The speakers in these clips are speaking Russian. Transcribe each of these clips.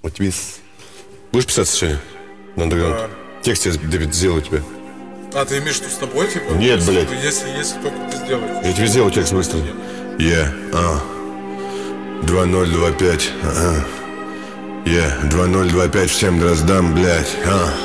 Вот тебе... Будешь писать сочинение? На андеграунд? Текст я, Дэвид, сделаю тебе. А, ты имеешь в виду с тобой, типа? Нет, блядь. Если только ты сделаешь. Я тебе сделаю текст быстро. 2025. 2025 всем дроздам, блядь.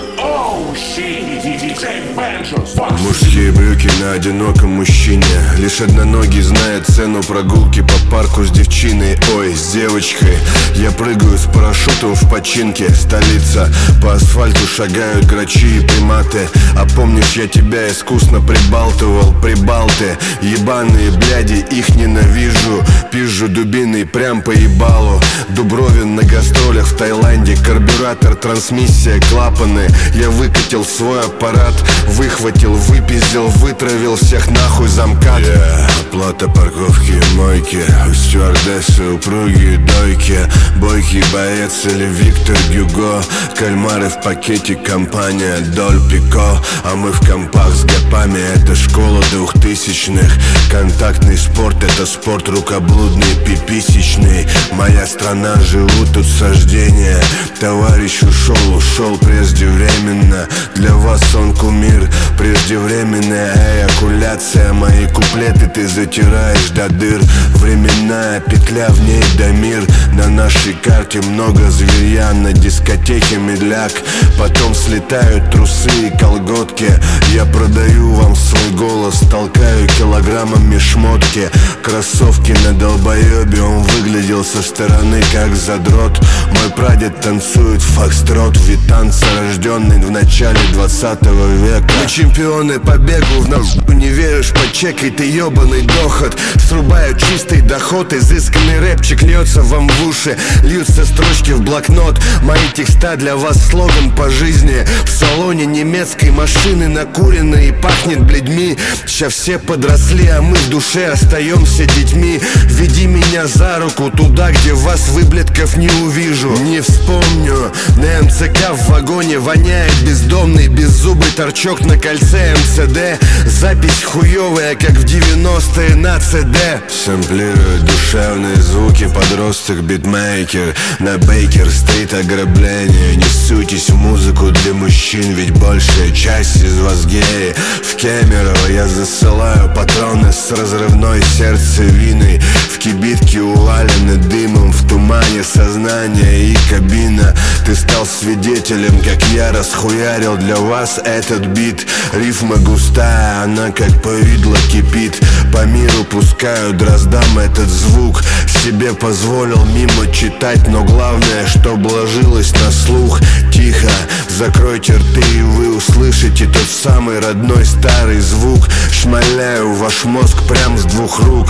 Мужские брюки на одиноком мужчине. Лишь одноногий знает цену прогулки по парку с девчиной. Ой, с девочкой. Я прыгаю с парашютом в починке. Столица, по асфальту шагают грачи и приматы. А помнишь, я тебя искусно прибалтывал? Прибалты, ебаные бляди, их ненавижу. Пизжу дубиной прям по ебалу. Дубровин на гастролях в Таиланде. Карбюратор, трансмиссия, клапаны. Я выкатил свой аппарат, выхватил, выпиздил, вытравил всех нахуй замкат. Оплата парковки и мойки, у стюардессы упругие дойки. Бойкий боец или Виктор Гюго. Кальмары в пакете, компания Доль Пико. А мы в компах с гопами, это школа 2000-х. Контактный спорт, это спорт рукоблудный, пиписечный. Моя страна, живут тут сождения. Товарищ ушел преждевременно. Для вас он кумир, преждевременная эякуляция. Мои куплеты ты затираешь до дыр. Временная петля, в ней Дамир. На нашей карте много зверья, на дискотеке медляк. Потом слетают трусы и колготки. Я продаю вам свой голос, толкаю килограммами шмотки. Кроссовки на долбоебе, он выглядел со стороны как задрот. Мой прадед танцует фокстрот, витанца, рожденный в начале 20 века. Мы чемпионы по бегу, в нас не веришь, почекай ты ебаный дохот. Срубаю чистый доход, изысканный рэпчик льется вам в уши. Льются строчки в блокнот, мои текста для вас слоган по жизни. В салоне немецкой машины накуренной и пахнет бледьми. Сейчас все подросли, а мы в душе остаемся детьми. Веди меня за руку туда, где вас, выблетков, не увижу. Не вспомню, на МЦК в вагоне воняет бездомный, беззубый торчок на кольце МЦД. Запись хуевая, как в 90-е на ЦД. Сэмплирует душевные звуки подросток битмейкер. На Бейкер-стрит ограбление. Не суйтесь в музыку для мужчин, ведь большая часть из вас геи. В Кемерово я засылаю патроны с разрывной сердцевиной. В кибитке увалены дымом, в тумане сознание и кабина. Ты стал свидетелем, как я расхуярил для вас этот бит. Рифма густая, она как повидло кипит. По миру пускаю дроздам этот звук. Себе позволил мимо читать, но главное, чтоб ложилось на слух. Тихо, закройте рты, и вы услышите тот самый родной старый звук. Шмаляю ваш мозг прям с двух рук.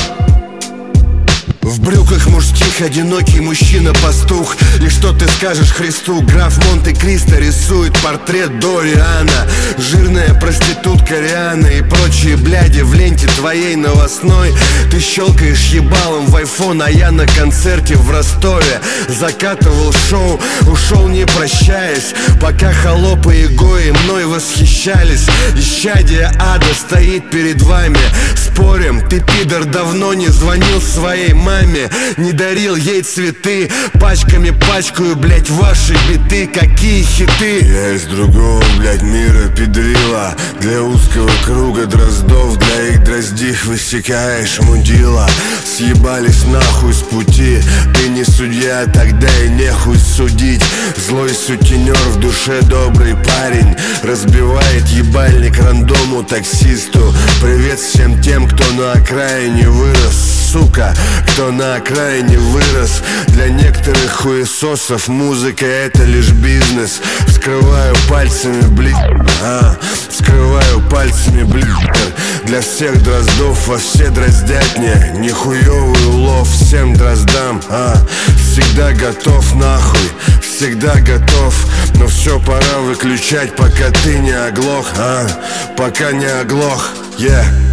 В брюках мужских одинокий мужчина-пастух. И что ты скажешь Христу? Граф Монте-Кристо рисует портрет Дориана. Жирная проститутка Риана и прочие бляди в ленте твоей новостной. Ты щелкаешь ебалом в айфон, а я на концерте в Ростове закатывал шоу, ушел не прощаясь. Пока холопы и гои мной восхищались. Исчадие ада стоит перед вами. Спорим, ты, пидор, давно не звонил своей маме, не дарил ей цветы. Пачками пачкаю, блять, ваши биты. Какие хиты? Я из другого, блять, мира педрила. Для узкого круга дроздов, для их дроздих высекаешь мудила. Съебались нахуй с пути. Ты не судья, тогда и нехуй судить. Злой сутенер, в душе добрый парень. Разбивает ебальник рандому таксисту. Привет всем тем, кто на окраине вырос, сука, кто на окраине вырос. Для некоторых хуесосов музыка это лишь бизнес. Вскрываю пальцами вскрываю пальцами блиттер. Для всех дроздов во все дроздятне. Нихуевый улов всем дроздам. Всегда готов нахуй, всегда готов. Но все пора выключать, пока ты не оглох. Пока не оглох, yeah.